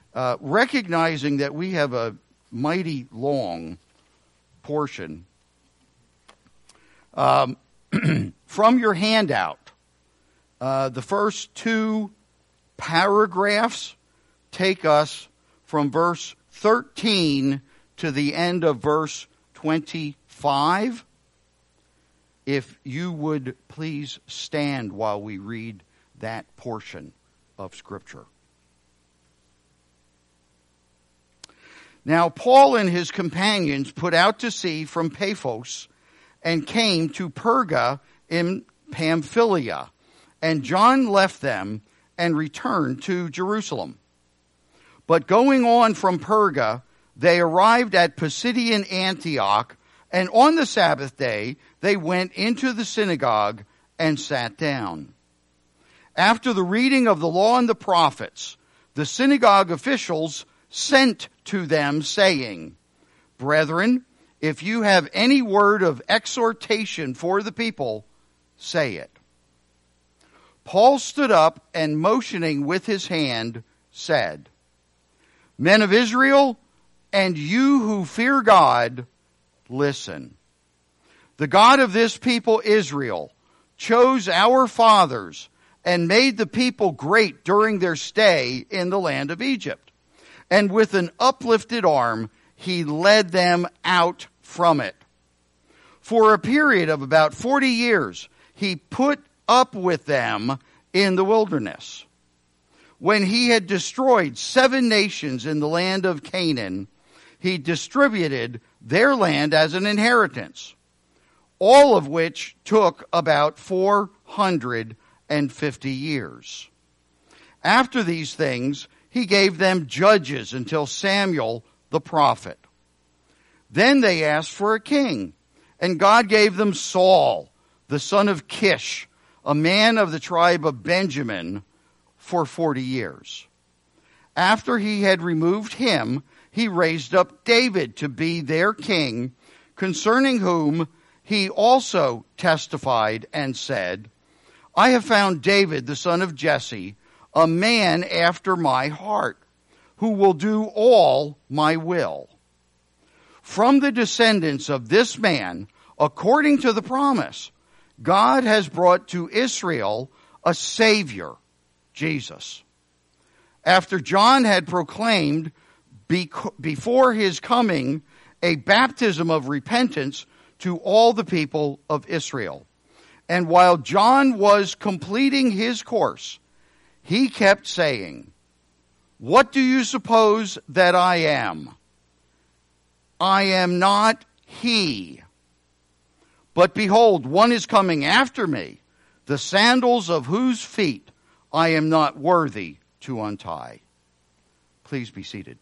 recognizing that we have a mighty long portion, from your handout, the first two paragraphs take us from verse 13 to the end of verse 25. If you would please stand while we read that portion of Scripture. Now Paul and his companions put out to sea from Paphos and came to Perga in Pamphylia, and John left them and returned to Jerusalem. But going on from Perga, they arrived at Pisidian Antioch, and on the Sabbath day they went into the synagogue and sat down. After the reading of the law and the prophets, the synagogue officials sent to them, saying, "Brethren, if you have any word of exhortation for the people, say it." Paul stood up and, motioning with his hand, said, "Men of Israel, and you who fear God, listen. The God of this people Israel chose our fathers and made the people great during their stay in the land of Egypt. And with an uplifted arm, he led them out from it. For a period of about 40 years, he put up with them in the wilderness. When he had destroyed 7 nations in the land of Canaan, he distributed their land as an inheritance, all of which took about 450 years. After these things, he gave them judges until Samuel the prophet. Then they asked for a king, and God gave them Saul, the son of Kish, a man of the tribe of Benjamin, for 40 years. After he had removed him, he raised up David to be their king, concerning whom he also testified and said, I have found David, the son of Jesse, a man after my heart, who will do all my will. From the descendants of this man, according to the promise, God has brought to Israel a Savior, Jesus. After John had proclaimed before his coming a baptism of repentance to all the people of Israel. And while John was completing his course, he kept saying, What do you suppose that I am? I am not he. But behold, one is coming after me, the sandals of whose feet I am not worthy to untie. Please be seated.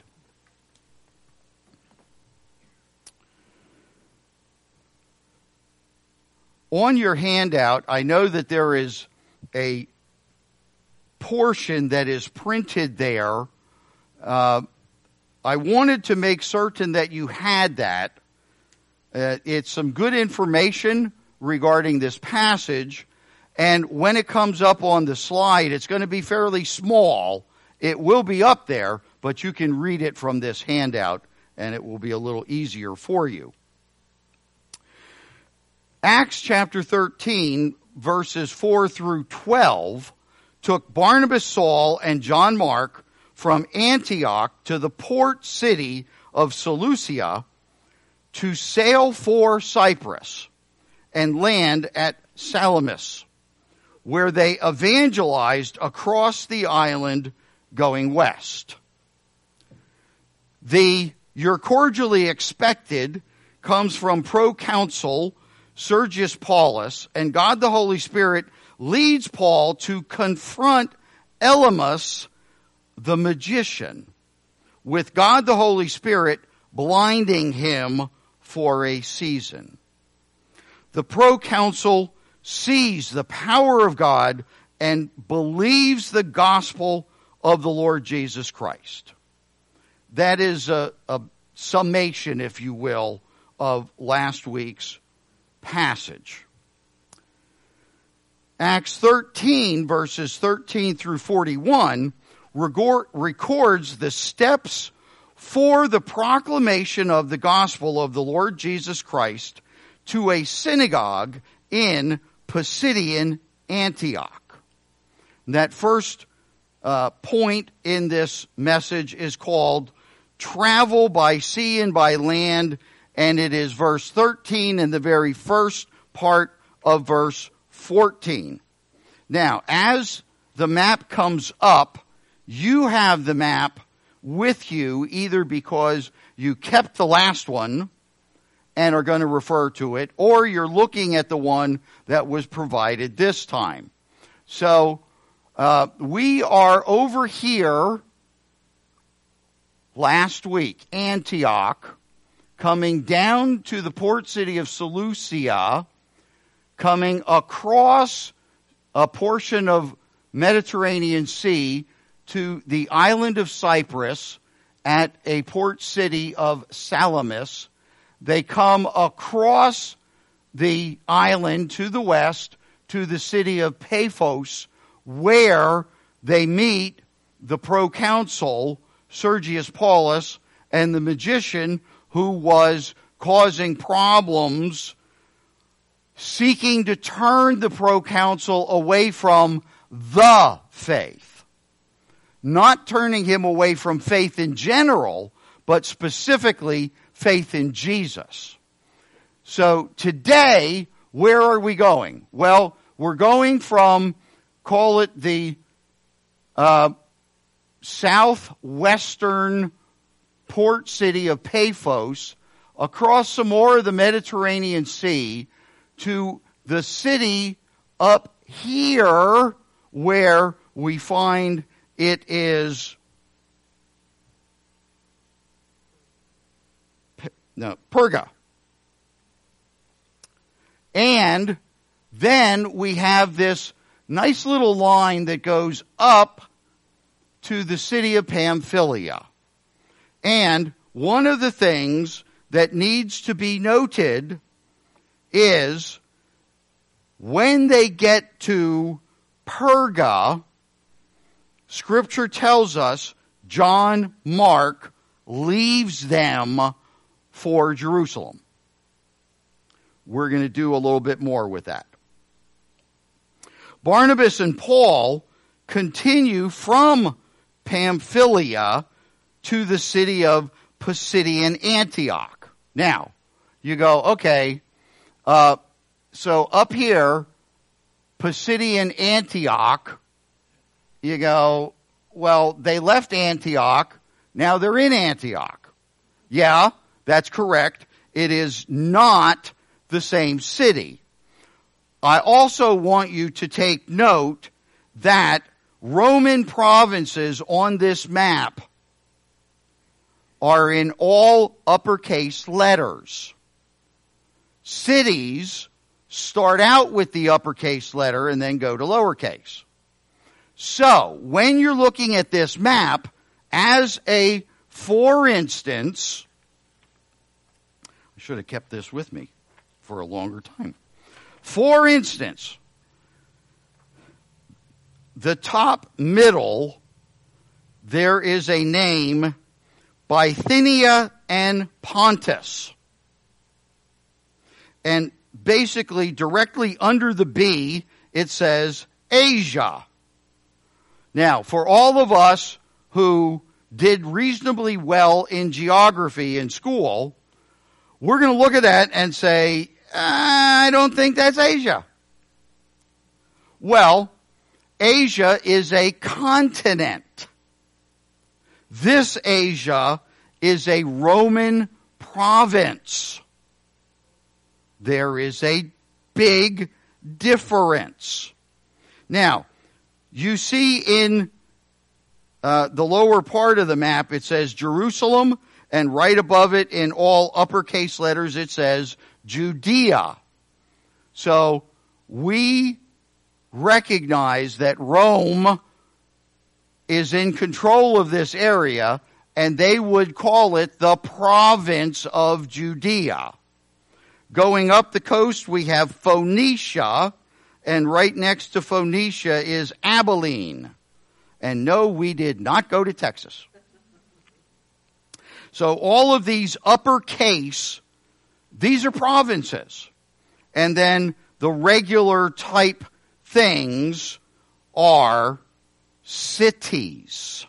On your handout, I know that there is a portion that is printed there. I wanted to make certain that you had that. It's some good information regarding this passage, and when it comes up on the slide, it's going to be fairly small. It will be up there, but you can read it from this handout, and it will be a little easier for you. Acts chapter 13, verses 4 through 12, took Barnabas, Saul, and John Mark from Antioch to the port city of Seleucia to sail for Cyprus and land at Salamis, where they evangelized across the island going west. The "you're cordially expected" comes from proconsul Sergius Paulus, and God the Holy Spirit leads Paul to confront Elymas the magician, with God the Holy Spirit blinding him for a season. The proconsul sees the power of God and believes the gospel of the Lord Jesus Christ. That is a summation, if you will, of last week's passage. Acts 13, verses 13 through 41, records the steps for the proclamation of the gospel of the Lord Jesus Christ to a synagogue in Pisidian Antioch. That first point in this message is called Travel by Sea and by Land, and it is verse 13 and the very first part of verse 14. Now, as the map comes up, you have the map with you either because you kept the last one and are going to refer to it, or you're looking at the one that was provided this time. So we are over here last week, Antioch, coming down to the port city of Seleucia, coming across a portion of Mediterranean Sea to the island of Cyprus at a port city of Salamis. They come across the island to the west to the city of Paphos, where they meet the proconsul Sergius Paulus and the magician who was causing problems, seeking to turn the proconsul away from the faith. Not turning him away from faith in general, but specifically faith in Jesus. So today, where are we going? Well, we're going from, call it the southwestern port city of Paphos, across some more of the Mediterranean Sea to the city up here where we find it is Perga. And then we have this nice little line that goes up to the city of Pamphylia. And one of the things that needs to be noted is when they get to Perga, Scripture tells us John Mark leaves them for Jerusalem. We're going to do a little bit more with that. Barnabas and Paul continue from Pamphylia to the city of Pisidian Antioch. Now, you go, okay, so up here, Pisidian Antioch, you go, well, they left Antioch, now they're in Antioch. Yeah, that's correct. It is not the same city. I also want you to take note that Roman provinces on this map are in all uppercase letters. Cities start out with the uppercase letter and then go to lowercase. So, when you're looking at this map, as a for instance, I should have kept this with me for a longer time. For instance, the top middle, there is a name, Bithynia and Pontus. And basically, directly under the B, it says Asia. Now, for all of us who did reasonably well in geography in school, we're going to look at that and say, I don't think that's Asia. Well, Asia is a continent. This Asia is a Roman province. There is a big difference. Now, you see in the lower part of the map, it says Jerusalem, and right above it in all uppercase letters, it says Judea. So we recognize that Rome is in control of this area, and they would call it the province of Judea. Going up the coast, we have Phoenicia, and right next to Phoenicia is Abilene. And no, we did not go to Texas. So all of these uppercase, these are provinces. And then the regular type things are cities.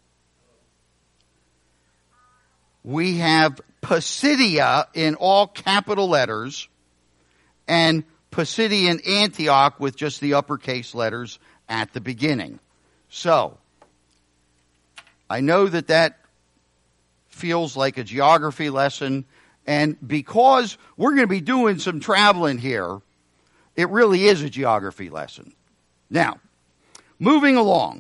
We have Pisidia in all capital letters and Pisidian Antioch with just the uppercase letters at the beginning. So, I know that feels like a geography lesson, and because we're going to be doing some traveling here, it really is a geography lesson. Now, moving along.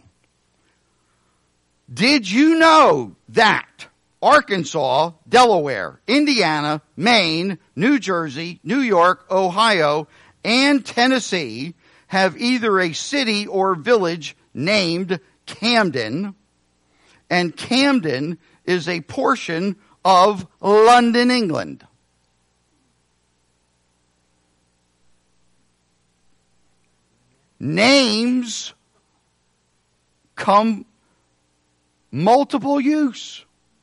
Did you know that Arkansas, Delaware, Indiana, Maine, New Jersey, New York, Ohio, and Tennessee have either a city or village named Camden, and Camden is a portion of London, England. Names come multiple use.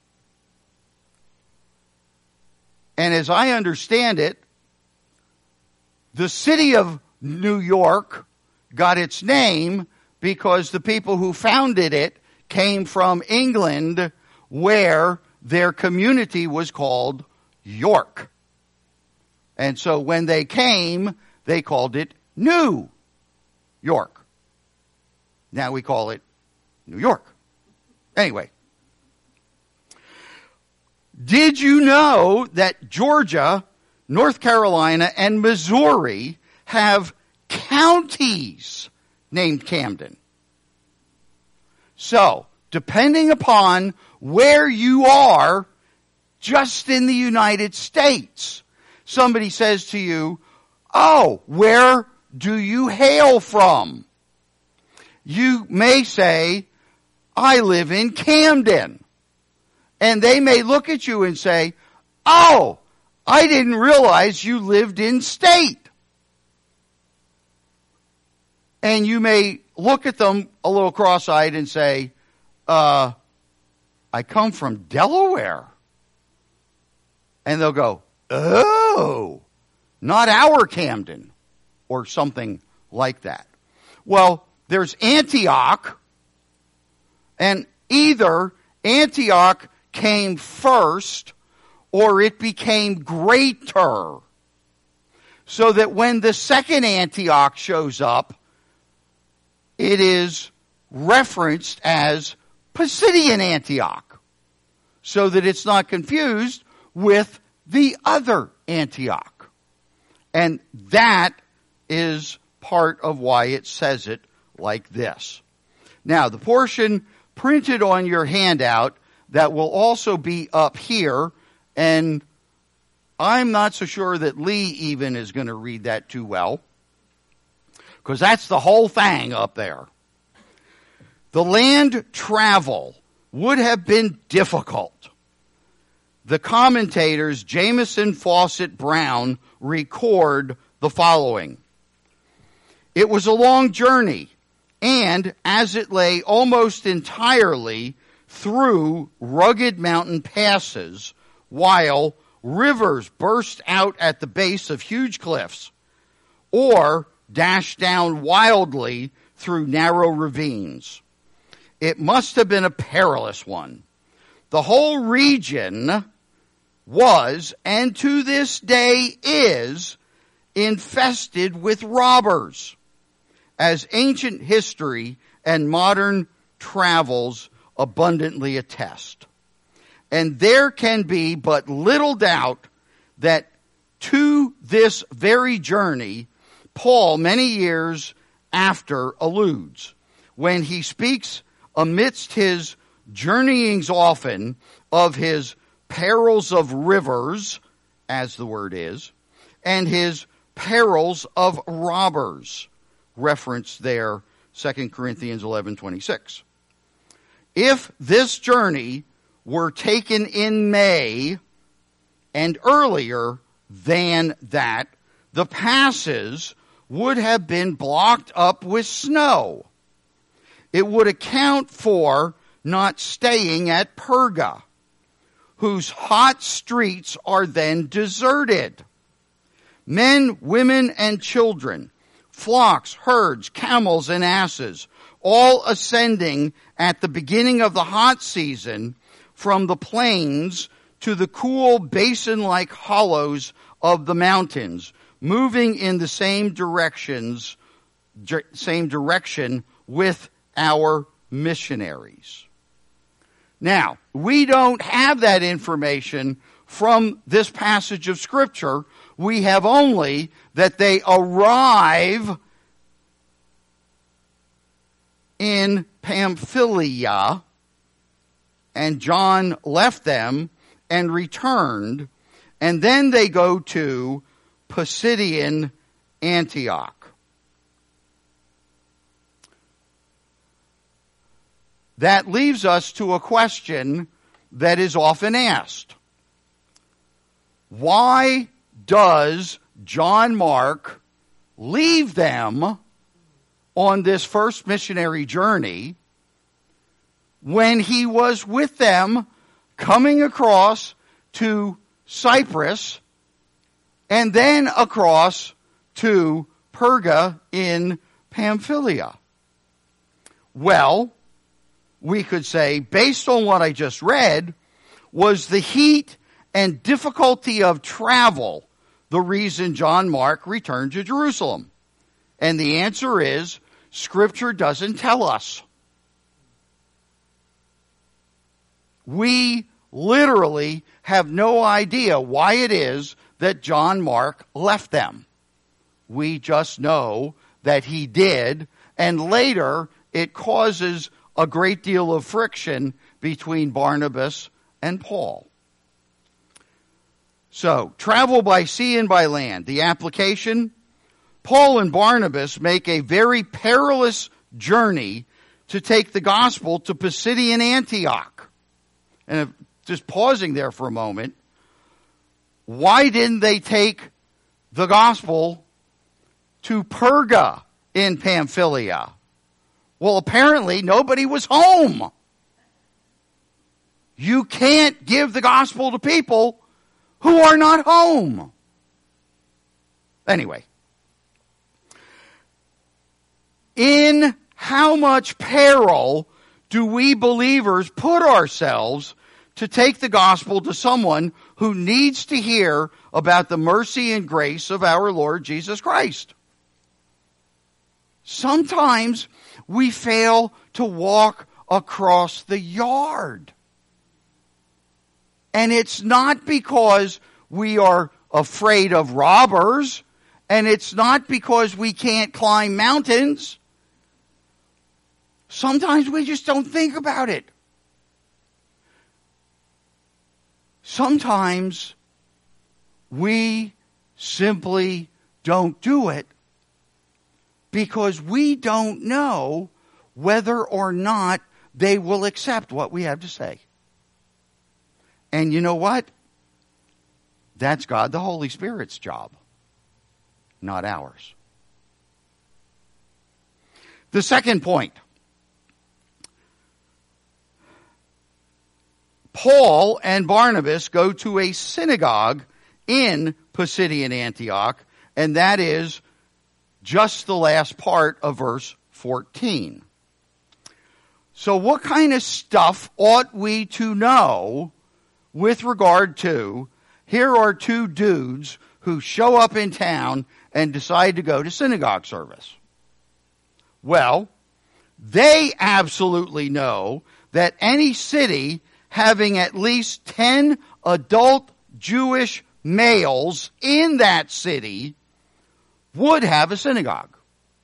And as I understand it, the city of New York got its name because the people who founded it came from England, where their community was called York. And so when they came, they called it New York. Now we call it New York. Anyway. Did you know that Georgia, North Carolina, and Missouri have counties named Camden? So, depending upon where you are, just in the United States, somebody says to you, "Oh, where do you hail from?" You may say, "I live in Camden." And they may look at you and say, "Oh, I didn't realize you lived in state." And you may look at them a little cross-eyed and say, "I come from Delaware." And they'll go, "Oh, not our Camden," or something like that. Well, there's Antioch, and either Antioch came first or it became greater, so that when the second Antioch shows up, it is referenced as Pisidian Antioch, so that it's not confused with the other Antioch. And that is part of why it says it like this. Now, the portion printed on your handout that will also be up here, and I'm not so sure that Lee even is going to read that too well, because that's the whole thing up there. The land travel would have been difficult. The commentators Jameson, Fawcett, Brown record the following. It was a long journey, and as it lay almost entirely through rugged mountain passes, while rivers burst out at the base of huge cliffs, or dashed down wildly through narrow ravines. It must have been a perilous one. The whole region was, and to this day is, infested with robbers, as ancient history and modern travels abundantly attest. And there can be but little doubt that to this very journey, Paul, many years after, alludes, when he speaks amidst his journeyings often of his perils of rivers, as the word is, and his perils of robbers, referenced there, 2 Corinthians 11:26. If this journey were taken in May and earlier than that, the passes would have been blocked up with snow. it would account for not staying at Perga, whose hot streets are then deserted. Men, women, and children, flocks, herds, camels, and asses, all ascending at the beginning of the hot season from the plains to the cool basin-like hollows of the mountains, moving in the same direction with our missionaries. Now, we don't have that information from this passage of Scripture. We have only that they arrive in Pamphylia, and John left them and returned, and then they go to Pisidian Antioch. That leaves us to a question that is often asked. Why does John Mark leave them on this first missionary journey when he was with them coming across to Cyprus and then across to Perga in Pamphylia? Well, we could say, based on what I just read, was the heat and difficulty of travel the reason John Mark returned to Jerusalem? And the answer is, Scripture doesn't tell us. We literally have no idea why it is that John Mark left them. We just know that he did, and later it causes a great deal of friction between Barnabas and Paul. So, travel by sea and by land. The application: Paul and Barnabas make a very perilous journey to take the gospel to Pisidian Antioch. And just pausing there for a moment, why didn't they take the gospel to Perga in Pamphylia? Well, apparently nobody was home. You can't give the gospel to people who are not home. Anyway, in how much peril do we believers put ourselves to take the gospel to someone who needs to hear about the mercy and grace of our Lord Jesus Christ? Sometimes we fail to walk across the yard. And it's not because we are afraid of robbers, and it's not because we can't climb mountains. Sometimes we just don't think about it. Sometimes we simply don't do it because we don't know whether or not they will accept what we have to say. And you know what? That's God the Holy Spirit's job, not ours. The second point. Paul and Barnabas go to a synagogue in Pisidian Antioch, and that is just the last part of verse 14. So what kind of stuff ought we to know with regard to, here are two dudes who show up in town and decide to go to synagogue service? Well, they absolutely know that any city having at least 10 adult Jewish males in that city would have a synagogue.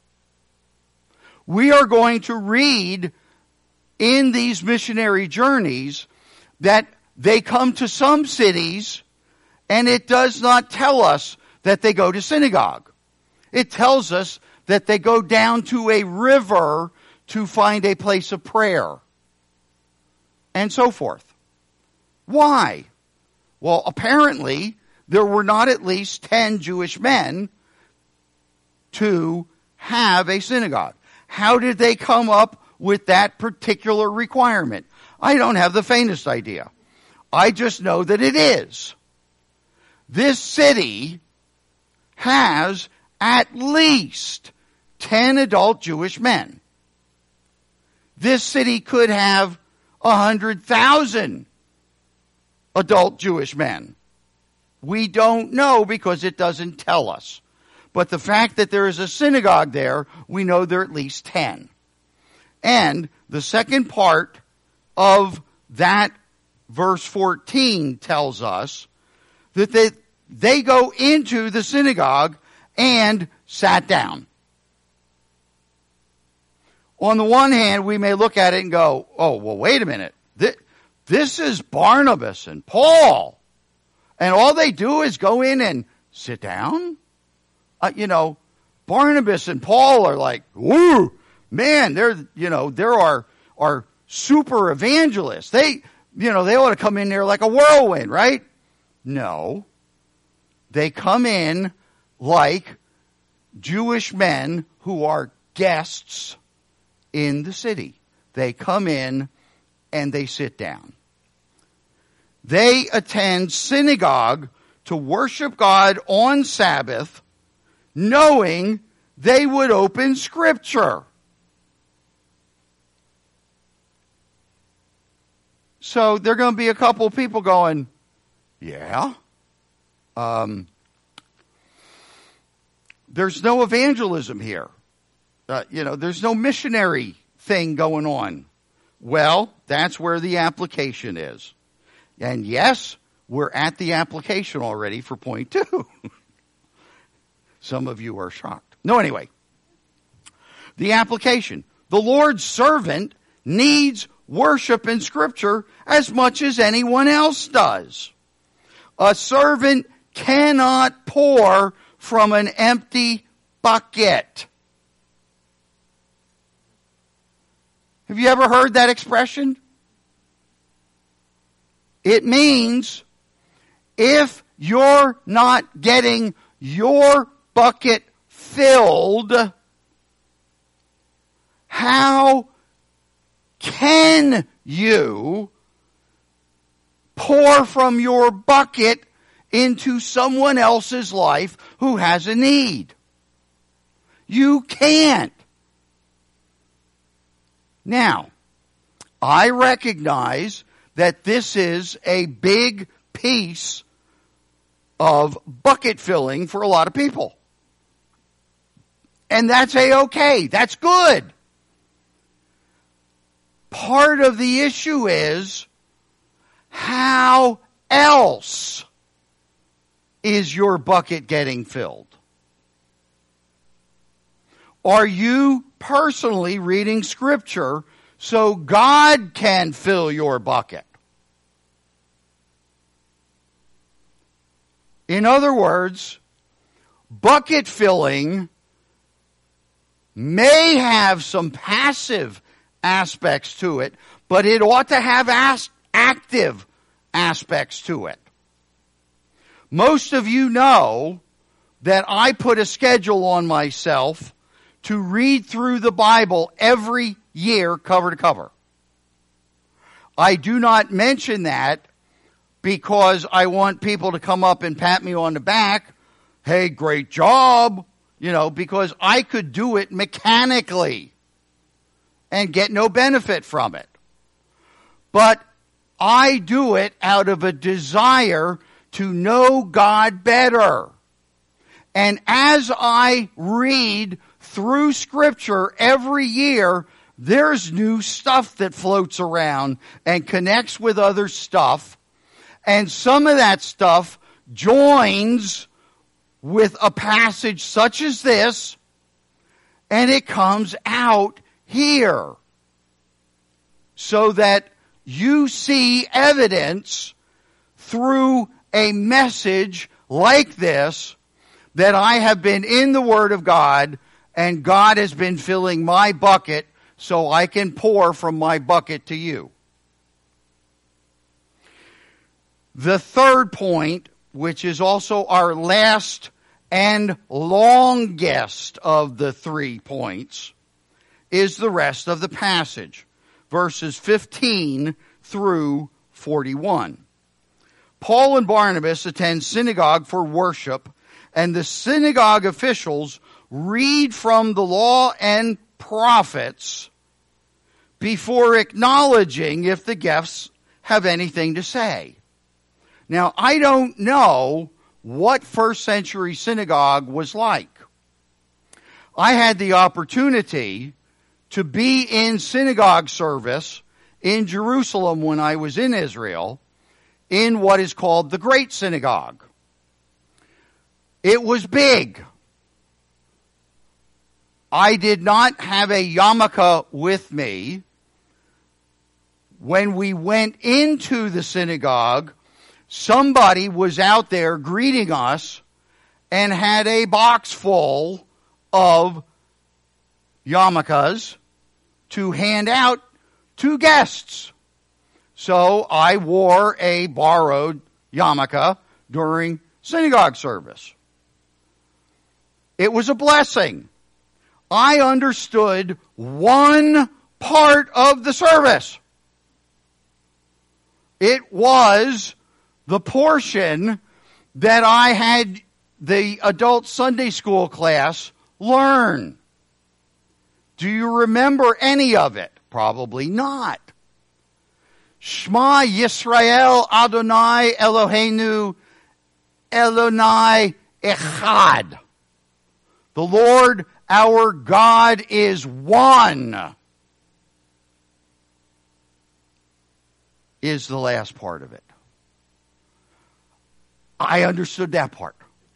We are going to read in these missionary journeys that they come to some cities, and it does not tell us that they go to synagogue. It tells us that they go down to a river to find a place of prayer, and so forth. Why? Well, apparently, there were not at least 10 Jewish men to have a synagogue. How did they come up with that particular requirement? I don't have the faintest idea. I just know that it is. This city has at least 10 adult Jewish men. This city could have 100,000 adult Jewish men. We don't know because it doesn't tell us. But the fact that there is a synagogue there, we know there are at least 10. And the second part of that verse 14 tells us that they go into the synagogue and sat down. On the one hand, we may look at it and go, oh, well, wait a minute. This is Barnabas and Paul. And all they do is go in and sit down? Barnabas and Paul are like, woo, man, there are super evangelists. They ought to come in there like a whirlwind, right? No. They come in like Jewish men who are guests in the city. They come in and they sit down. They attend synagogue to worship God on Sabbath, knowing they would open Scripture. So there are going to be a couple of people going, yeah, there's no evangelism here. There's no missionary thing going on. Well, that's where the application is. And yes, we're at the application already for point 2. Some of you are shocked. No, anyway. The application. The Lord's servant needs worship in Scripture as much as anyone else does. A servant cannot pour from an empty bucket. Have you ever heard that expression? It means if you're not getting your bucket filled, how can you pour from your bucket into someone else's life who has a need? You can't. Now, I recognize that this is a big piece of bucket filling for a lot of people. And that's A-okay. That's good. Part of the issue is, how else is your bucket getting filled? Are you personally reading Scripture so God can fill your bucket? In other words, bucket filling may have some passive aspects to it, but it ought to have active aspects to it. Most of you know that I put a schedule on myself to read through the Bible every year, cover to cover. I do not mention that because I want people to come up and pat me on the back. Hey, great job. Because I could do it mechanically and get no benefit from it. But I do it out of a desire to know God better. And as I read through Scripture every year, there's new stuff that floats around and connects with other stuff. And some of that stuff joins with a passage such as this, and it comes out here. So that you see evidence through a message like this that I have been in the Word of God and God has been filling my bucket so I can pour from my bucket to you. The third point, which is also our last and longest of the 3 points, is the rest of the passage, verses 15 through 41. Paul and Barnabas attend synagogue for worship, and the synagogue officials read from the law and prophets before acknowledging if the guests have anything to say. Now, I don't know what first century synagogue was like. I had the opportunity to be in synagogue service in Jerusalem when I was in Israel, in what is called the Great Synagogue. It was big. I did not have a yarmulke with me. When we went into the synagogue, somebody was out there greeting us and had a box full of yarmulkes to hand out to guests. So I wore a borrowed yarmulke during synagogue service. It was a blessing. I understood one part of the service. It was the portion that I had the adult Sunday school class learn. Do you remember any of it? Probably not. Shema Yisrael Adonai Eloheinu Elonai Echad. The Lord our God is one. Is the last part of it. I understood that part.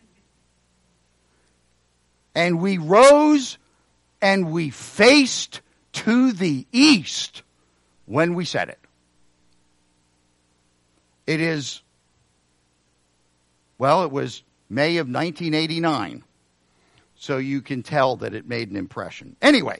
And we rose and we faced to the east when we said it. It was May of 1989. So you can tell that it made an impression. Anyway,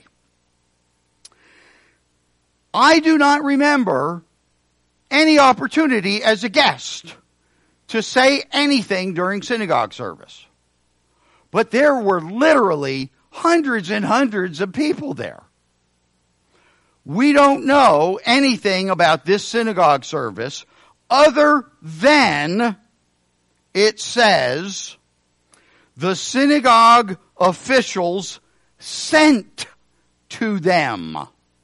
I do not remember any opportunity as a guest to say anything during synagogue service. But there were literally hundreds and hundreds of people there. We don't know anything about this synagogue service other than it says the synagogue officials sent to them.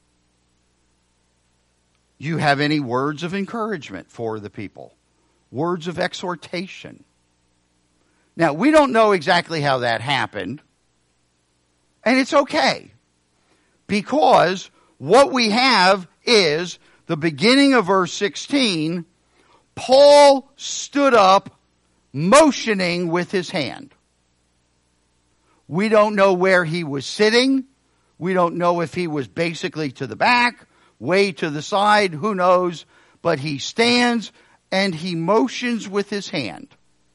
You have any words of encouragement for the people? Words of exhortation? Now, we don't know exactly how that happened. And it's okay. Because what we have is the beginning of verse 16. Paul stood up, motioning with his hand. We don't know where he was sitting. We don't know if he was basically to the back, way to the side, who knows. But he stands and he motions with his hand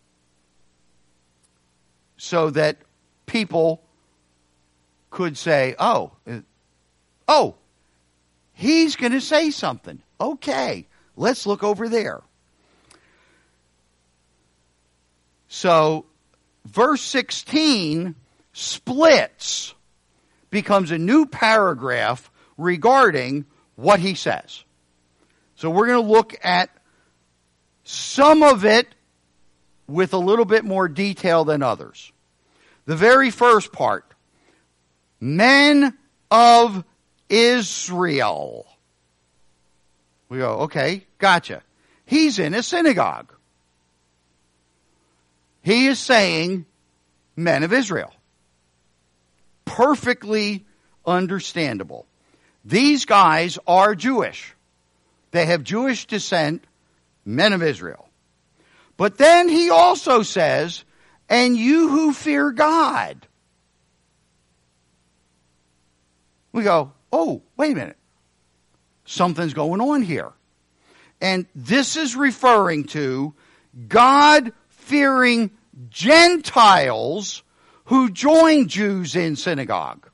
so that people could say, oh, he's going to say something. Okay, let's look over there. So, verse 16 splits, becomes a new paragraph regarding what he says. So we're going to look at some of it with a little bit more detail than others. The very first part, men of Israel. We go, okay, gotcha. He's in a synagogue. He is saying, men of Israel. Perfectly understandable. These guys are Jewish. They have Jewish descent, men of Israel. But then he also says, and you who fear God. We go, oh, wait a minute. Something's going on here. And this is referring to God-fearing Gentiles who join Jews in synagogue.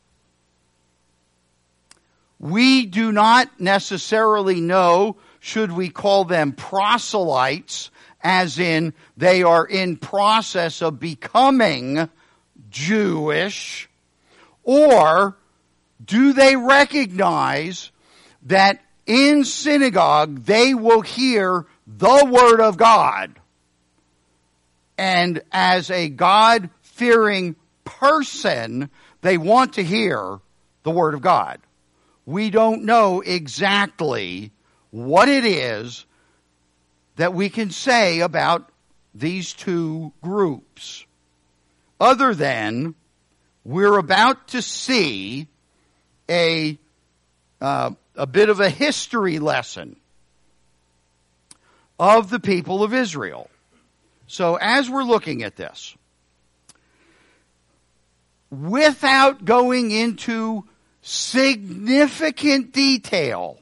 We do not necessarily know, should we call them proselytes, as in they are in process of becoming Jewish, or do they recognize that in synagogue they will hear the Word of God? And as a God-fearing person, they want to hear the Word of God. We don't know exactly what it is that we can say about these two groups, other than we're about to see a bit of a history lesson of the people of Israel. So as we're looking at this, without going into significant detail,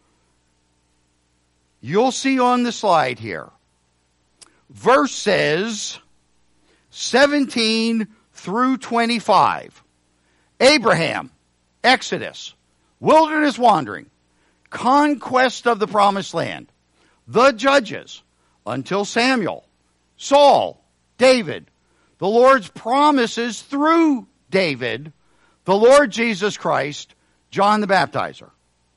you'll see on the slide here, verses 17 through 25. Abraham, Exodus, wilderness wandering, conquest of the promised land, the judges, until Samuel, Saul, David, the Lord's promises through David, the Lord Jesus Christ, John the Baptizer.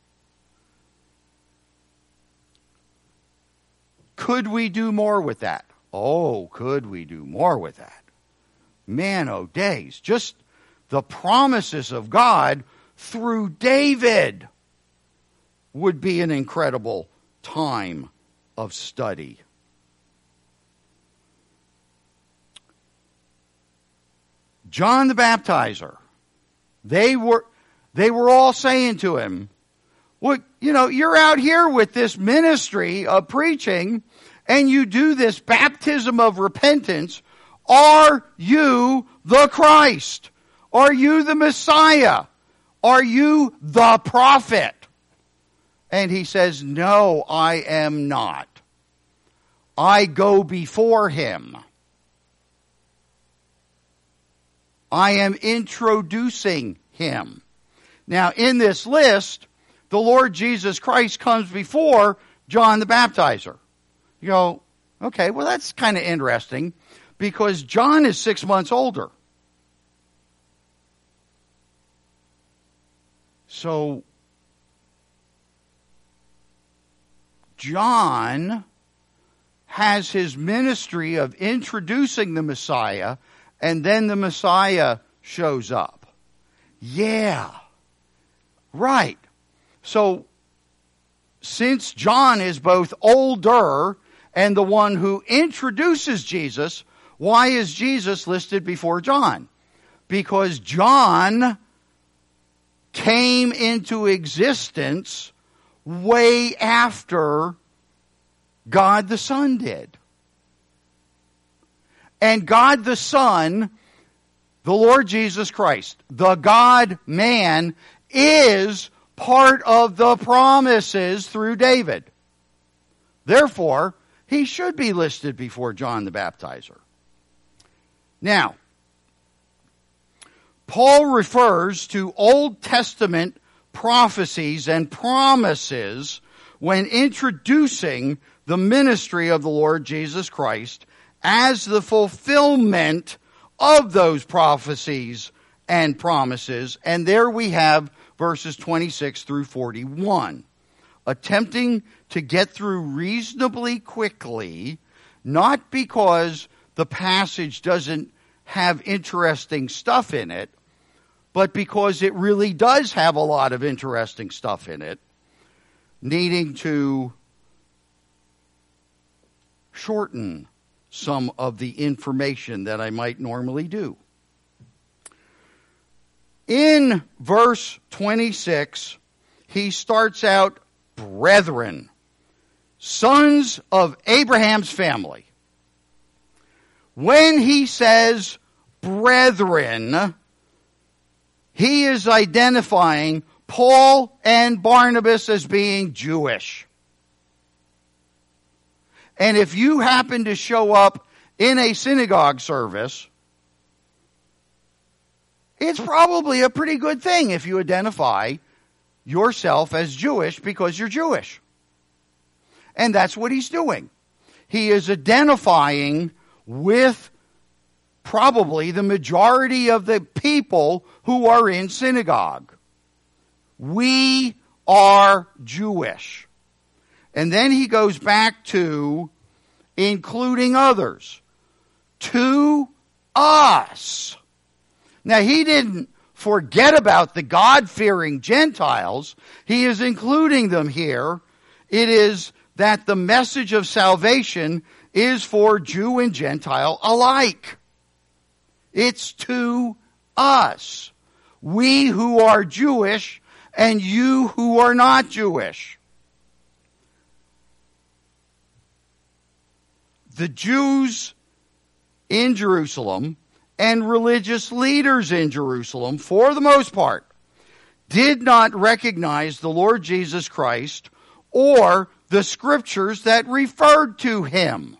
Could we do more with that? Oh, could we do more with that? Man, oh days. Just the promises of God through David would be an incredible time of study. John the Baptizer, they were all saying to him, well, you're out here with this ministry of preaching and you do this baptism of repentance. Are you the Christ? Are you the Messiah? Are you the prophet? And he says, no, I am not. I go before him. I am introducing him. Now, in this list, the Lord Jesus Christ comes before John the Baptizer. You go, okay, well, that's kind of interesting because John is 6 months older. So, John has his ministry of introducing the Messiah, and then the Messiah shows up. Yeah, right. So, since John is both older and the one who introduces Jesus, why is Jesus listed before John? Because John came into existence way after God the Son did. And God the Son, the Lord Jesus Christ, the God-man, is part of the promises through David. Therefore, he should be listed before John the Baptizer. Now, Paul refers to Old Testament prophecies and promises when introducing the ministry of the Lord Jesus Christ as the fulfillment of those prophecies and promises. And there we have verses 26 through 41. Attempting to get through reasonably quickly, not because the passage doesn't have interesting stuff in it, but because it really does have a lot of interesting stuff in it, needing to shorten some of the information that I might normally do. In verse 26, he starts out, brethren, sons of Abraham's family. When he says brethren, he is identifying Paul and Barnabas as being Jewish. And if you happen to show up in a synagogue service, it's probably a pretty good thing if you identify yourself as Jewish because you're Jewish. And that's what he's doing. He is identifying with probably the majority of the people who are in synagogue. we are Jewish. And then he goes back to including others. To us. Now, he didn't forget about the God-fearing Gentiles. He is including them here. It is that the message of salvation is for Jew and Gentile alike. It's to us. We who are Jewish and you who are not Jewish. The Jews in Jerusalem and religious leaders in Jerusalem, for the most part, did not recognize the Lord Jesus Christ or the scriptures that referred to him.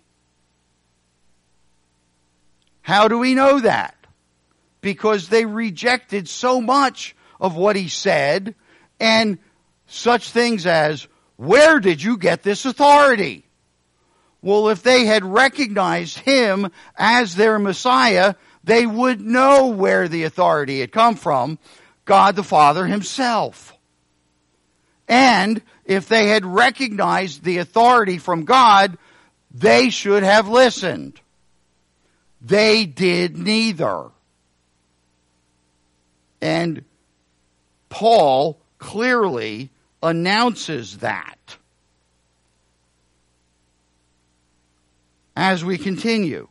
How do we know that? Because they rejected so much of what he said, and such things as, where did you get this authority? Well, if they had recognized him as their Messiah, they would know where the authority had come from, God the Father himself. And if they had recognized the authority from God, they should have listened. They did neither. And Paul clearly announces that. As we continue,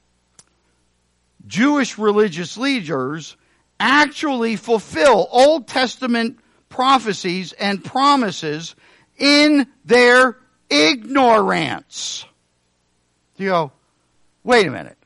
Jewish religious leaders actually fulfill Old Testament prophecies and promises in their ignorance. You go, wait a minute.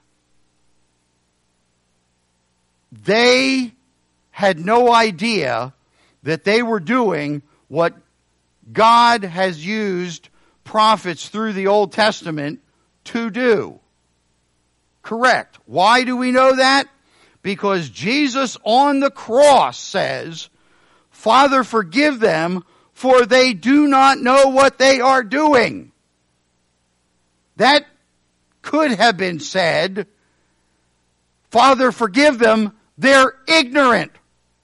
They had no idea that they were doing what God has used prophets through the Old Testament to do. Correct. Why do we know that? Because Jesus on the cross says, Father, forgive them, for they do not know what they are doing. That could have been said, Father, forgive them, they're ignorant.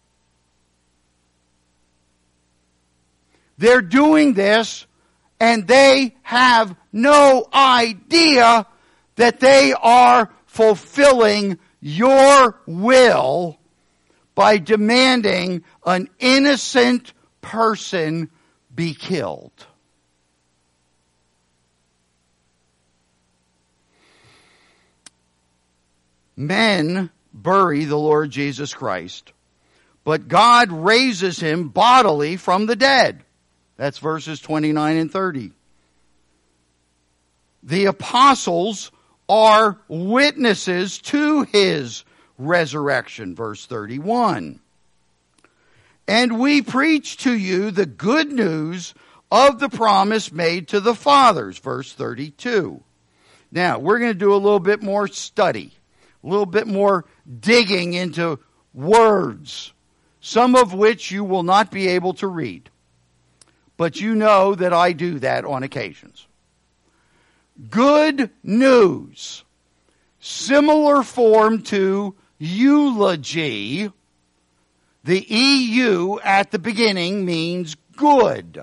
They're doing this, and they have no idea that they are fulfilling your will by demanding an innocent person be killed. Men bury the Lord Jesus Christ, but God raises him bodily from the dead. That's verses 29 and 30. The apostles are witnesses to his resurrection, verse 31. And we preach to you the good news of the promise made to the fathers, verse 32. Now, we're going to do a little bit more study, a little bit more digging into words, some of which you will not be able to read. But you know that I do that on occasions. Good news, similar form to eulogy. The EU at the beginning means good.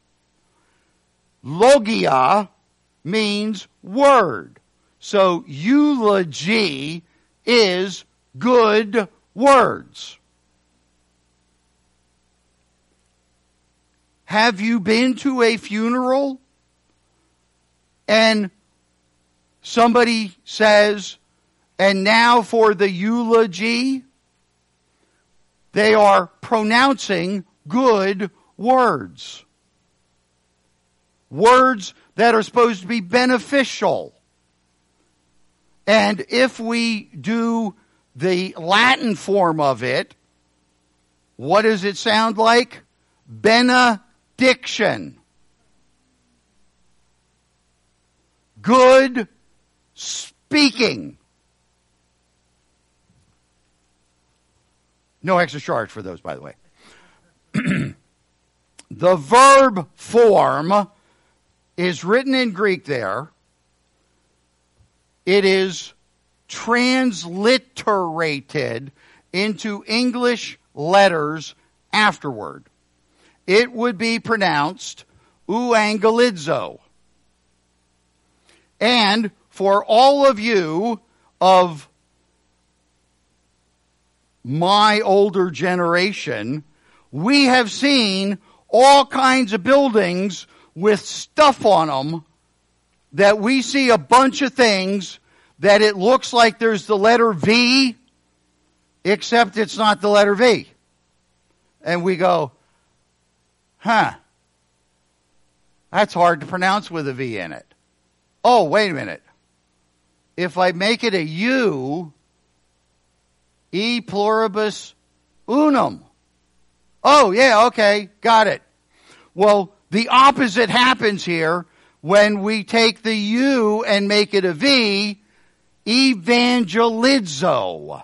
Logia means word. So eulogy is good words. Have you been to a funeral and somebody says, and now for the eulogy? They are pronouncing good words. Words that are supposed to be beneficial. And if we do the Latin form of it, what does it sound like? Benediction. Good speaking. No extra charge for those, by the way. The verb form is written in Greek there. It is transliterated into English letters afterward. it would be pronounced euangelizo. And for all of you of my older generation, we have seen all kinds of buildings with stuff on them that we see a bunch of things that it looks like there's the letter V, except it's not the letter V. And we go, that's hard to pronounce with a V in it. Oh, wait a minute. If I make it a U, e pluribus unum. Oh, yeah, okay, got it. Well, the opposite happens here when we take the U and make it a V, evangelizo.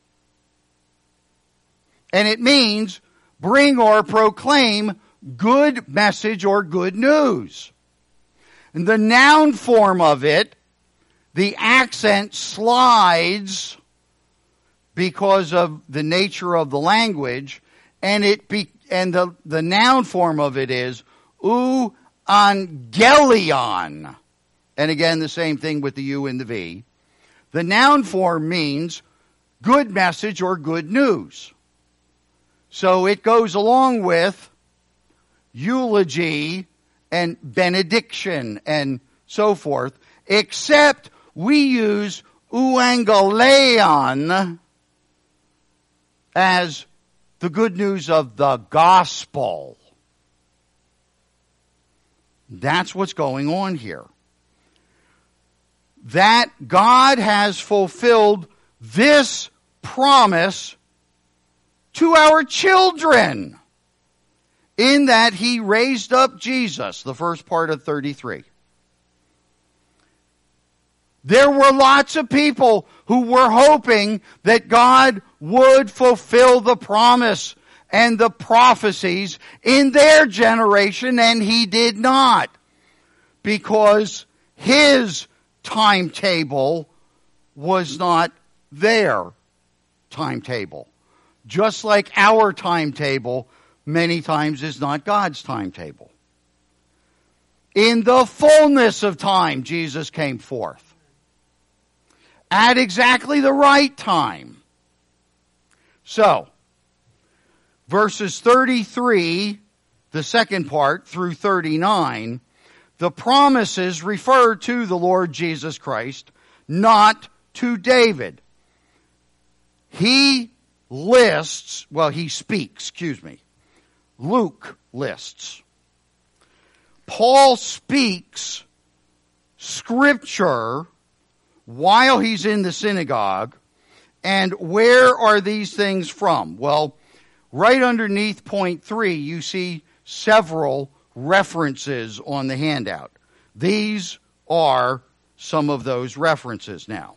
And it means bring or proclaim good message or good news. And the noun form of it, the accent slides because of the nature of the language, and the noun form of it is euangelion. And again, the same thing with the U and the V. The noun form means good message or good news. So it goes along with eulogy and benediction and so forth, except we use euangelion as the good news of the gospel. That's what's going on here. That God has fulfilled this promise to our children in that he raised up Jesus, the first part of 33. There were lots of people who were hoping that God would fulfill the promise and the prophecies in their generation, and he did not, because his timetable was not their timetable. Just like our timetable many times is not God's timetable. In the fullness of time, Jesus came forth. At exactly the right time. So, verses 33, the second part, through 39, the promises refer to the Lord Jesus Christ, not to David. He speaks. Luke lists. Paul speaks scripture while he's in the synagogue. And where are these things from? Well, right underneath point 3, you see several references on the handout. These are some of those references now.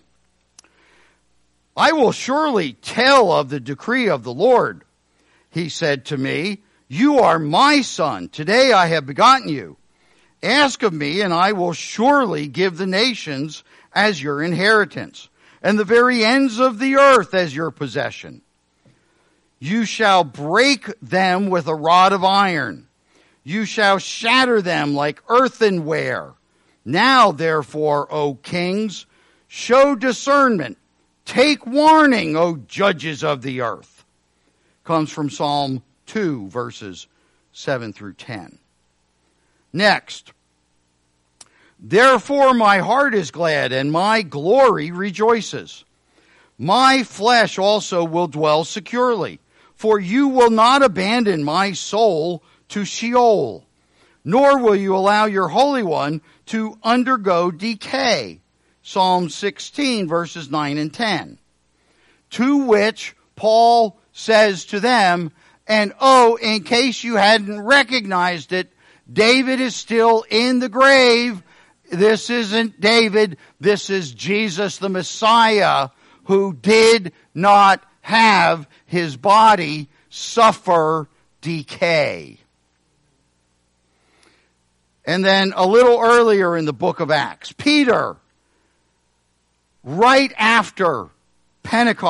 I will surely tell of the decree of the Lord. He said to me, you are my son. Today I have begotten you. Ask of me, and I will surely give the nations as your inheritance, and the very ends of the earth as your possession. You shall break them with a rod of iron. You shall shatter them like earthenware. Now, therefore, O kings, show discernment. Take warning, O judges of the earth. Comes from Psalm 2, verses 7 through 10. Next. Therefore my heart is glad, and my glory rejoices. My flesh also will dwell securely, for you will not abandon my soul to Sheol, nor will you allow your Holy One to undergo decay. Psalm 16, verses 9 and 10. To which Paul says to them, and in case you hadn't recognized it, David is still in the grave. This isn't David, this is Jesus the Messiah, who did not have his body suffer decay. And then a little earlier in the book of Acts, Peter, right after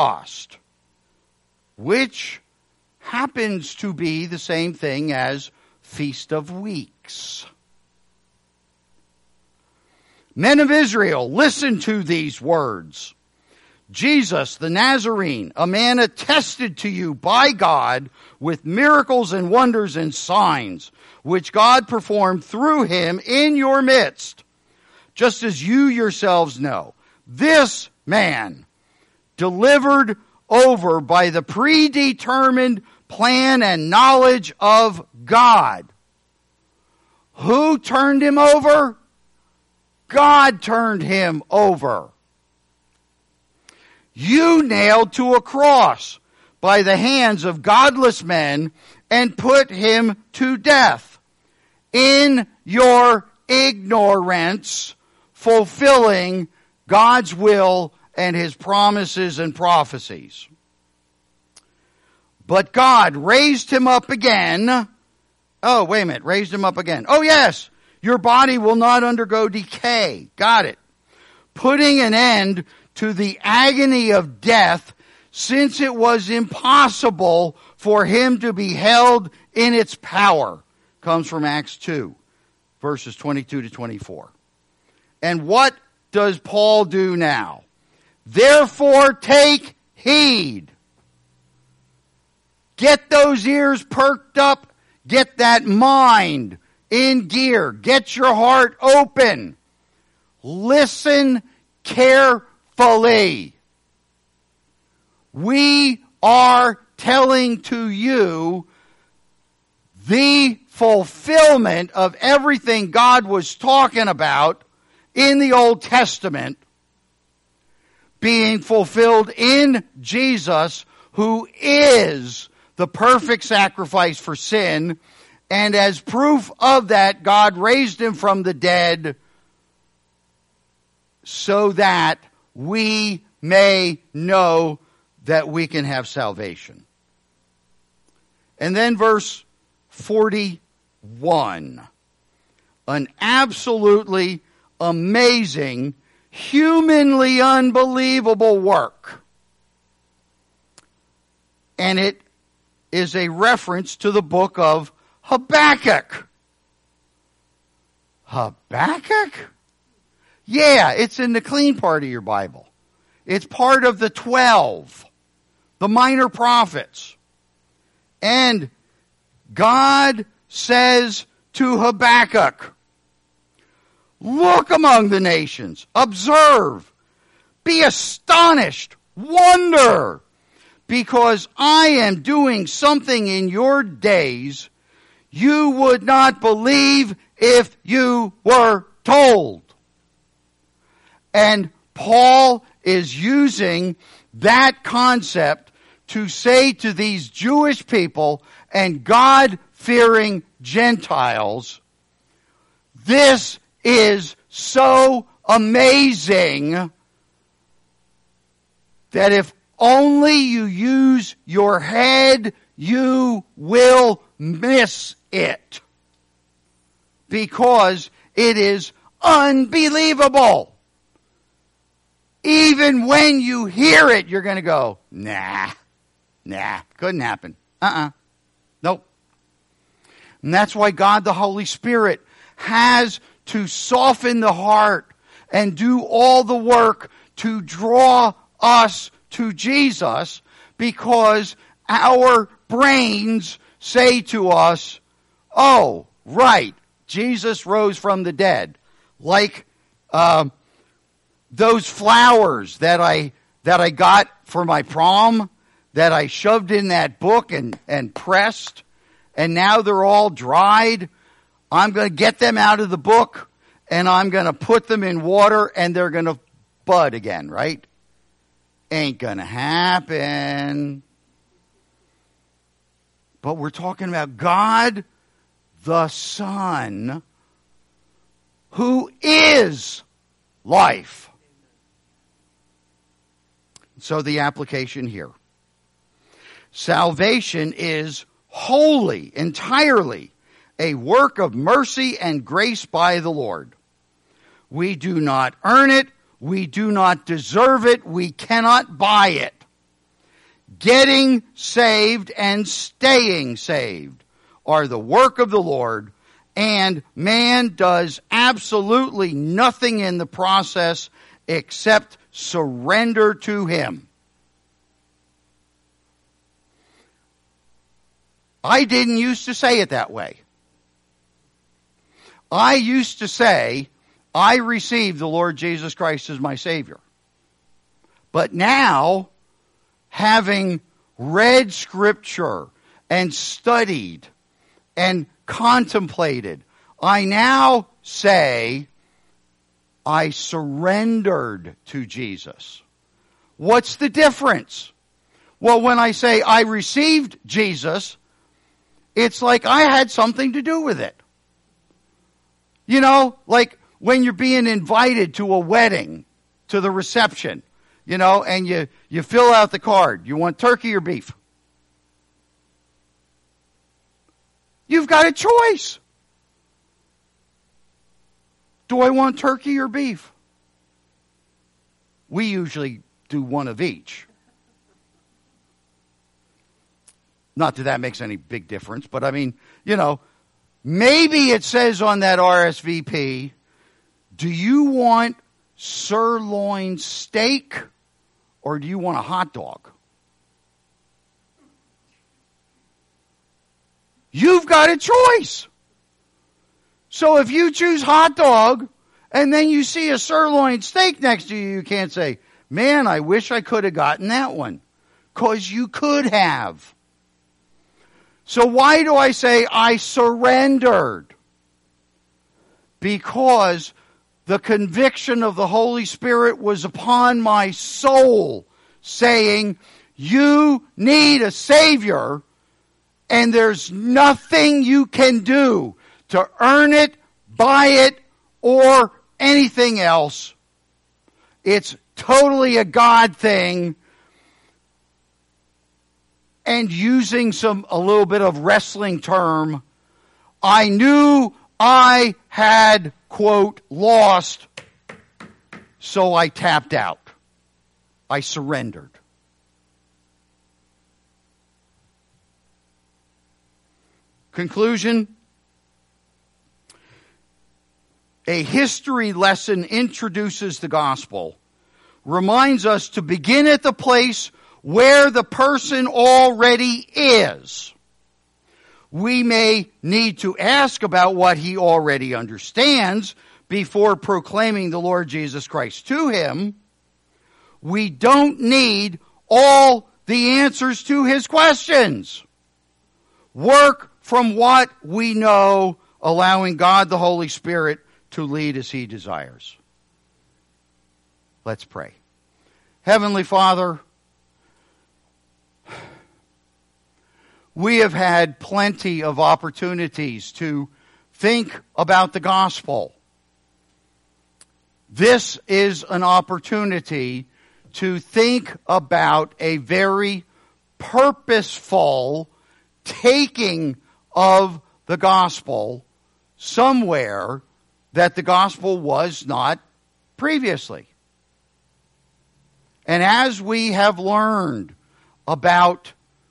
Pentecost, which happens to be the same thing as Feast of Weeks. Men of Israel, listen to these words. Jesus the Nazarene, a man attested to you by God with miracles and wonders and signs, which God performed through him in your midst, just as you yourselves know. This man, delivered over by the predetermined plan and knowledge of God. Who turned him over? God turned him over. You nailed to a cross by the hands of godless men and put him to death in your ignorance, fulfilling God's will and his promises and prophecies. But God raised him up again. Oh, wait a minute. Raised him up again. Oh, yes. Your body will not undergo decay. Got it. Putting an end to the agony of death, since it was impossible for him to be held in its power. Comes from Acts 2, verses 22 to 24. And what does Paul do now? Therefore take heed. Get those ears perked up. Get that mind in gear. Get your heart open. Listen carefully. We are telling to you the fulfillment of everything God was talking about in the Old Testament being fulfilled in Jesus, who is the perfect sacrifice for sin. And as proof of that, God raised him from the dead so that we may know that we can have salvation. And then verse 41. An absolutely amazing, humanly unbelievable work. And it is a reference to the book of Habakkuk. Habakkuk? Yeah, it's in the clean part of your Bible. It's part of the 12, the minor prophets. And God says to Habakkuk, look among the nations, observe, be astonished, wonder, because I am doing something in your days you would not believe if you were told. And Paul is using that concept to say to these Jewish people and God-fearing Gentiles, this is so amazing that if only you use your head, you will miss it. Because it is unbelievable. Even when you hear it, you're going to go, nah, couldn't happen. Nope. And that's why God the Holy Spirit has to soften the heart and do all the work to draw us to Jesus, because our brains say to us, oh, right, Jesus rose from the dead. Like those flowers that I got for my prom, that I shoved in that book and pressed, and now they're all dried. I'm going to get them out of the book, and I'm going to put them in water, and they're going to bud again, right? Ain't going to happen. But we're talking about God the Son, who is life. So the application here. Salvation is wholly, entirely a work of mercy and grace by the Lord. We do not earn it. We do not deserve it. We cannot buy it. Getting saved and staying saved are the work of the Lord, and man does absolutely nothing in the process except surrender to him. I didn't used to say it that way. I used to say, I received the Lord Jesus Christ as my Savior. But now, having read Scripture and studied and contemplated, I now say, I surrendered to Jesus. What's the difference? Well, when I say I received Jesus, it's like I had something to do with it. You know, like when you're being invited to a wedding, to the reception, you know, and you fill out the card. You want turkey or beef? You've got a choice. Do I want turkey or beef? We usually do one of each. Not that that makes any big difference, but I mean, you know, maybe it says on that RSVP, do you want sirloin steak or do you want a hot dog? You've got a choice. So if you choose hot dog and then you see a sirloin steak next to you, you can't say, man, I wish I could have gotten that one. 'Cause you could have. So why do I say I surrendered? Because the conviction of the Holy Spirit was upon my soul, saying, you need a Savior, and there's nothing you can do to earn it, buy it, or anything else. It's totally a God thing. And using a little bit of wrestling term, I knew I had, quote, lost, so I tapped out. I surrendered. Conclusion. A history lesson introduces the gospel, reminds us to begin at the place where the person already is. We may need to ask about what he already understands before proclaiming the Lord Jesus Christ to him. We don't need all the answers to his questions. Work from what we know, allowing God the Holy Spirit to lead as he desires. Let's pray. Heavenly Father, we have had plenty of opportunities to think about the gospel. This is an opportunity to think about a very purposeful taking of the gospel somewhere that the gospel was not previously. And as we have learned about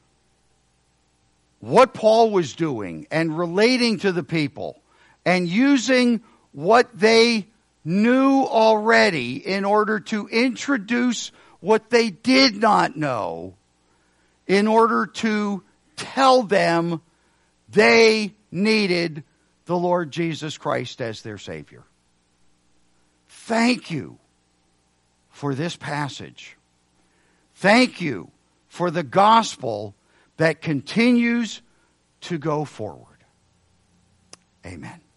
what Paul was doing and relating to the people and using what they knew already in order to introduce what they did not know, in order to tell them they needed the Lord Jesus Christ as their Savior. Thank you for this passage. Thank you for the gospel that continues to go forward. Amen.